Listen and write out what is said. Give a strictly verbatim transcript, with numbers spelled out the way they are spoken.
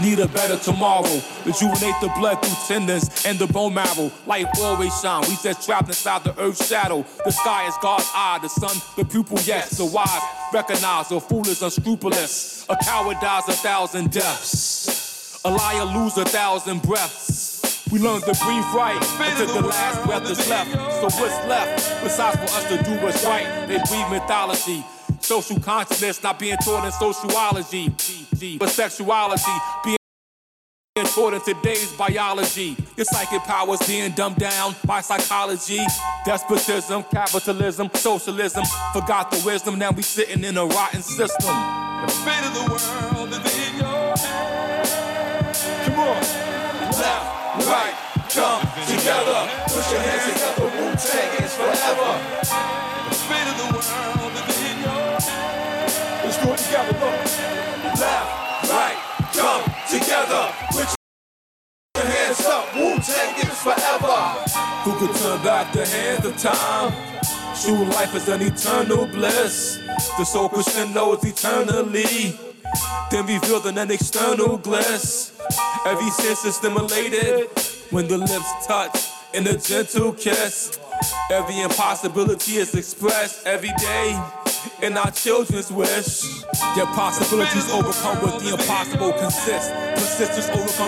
Need a better tomorrow. Rejuvenate the blood through tendons and the bone marrow. Life always shine. We just trapped inside the earth's shadow. The sky is God's eye. The sun, the pupil, yes. The wise recognize the fool is unscrupulous. A coward dies a thousand deaths. A liar lose a thousand breaths. We learn to breathe right until the last breath is left. So what's left besides for us to do what's right? They breathe mythology. Social consciousness not being taught in sociology, but sexuality being taught in today's biology. Your psychic powers being dumbed down by psychology. Despotism, capitalism, socialism. Forgot the wisdom, now we sitting in a rotten system. The fate of the world is in your hands. Come on. Left, right, come together. Push your hands together, Wu-Tang is forever. The fate of the world is in your hands. Let's do it together, look. Left, right, come together. Put your hands up, Wu-Tang is forever. Who could turn back the hands of time? True life is an eternal bliss. The soul crescendos eternally, then revealed in an external bliss. Every sense is stimulated when the lips touch in a gentle kiss. Every impossibility is expressed every day in our children's wish. Their possibilities overcome what the impossible consists. Persistence overcome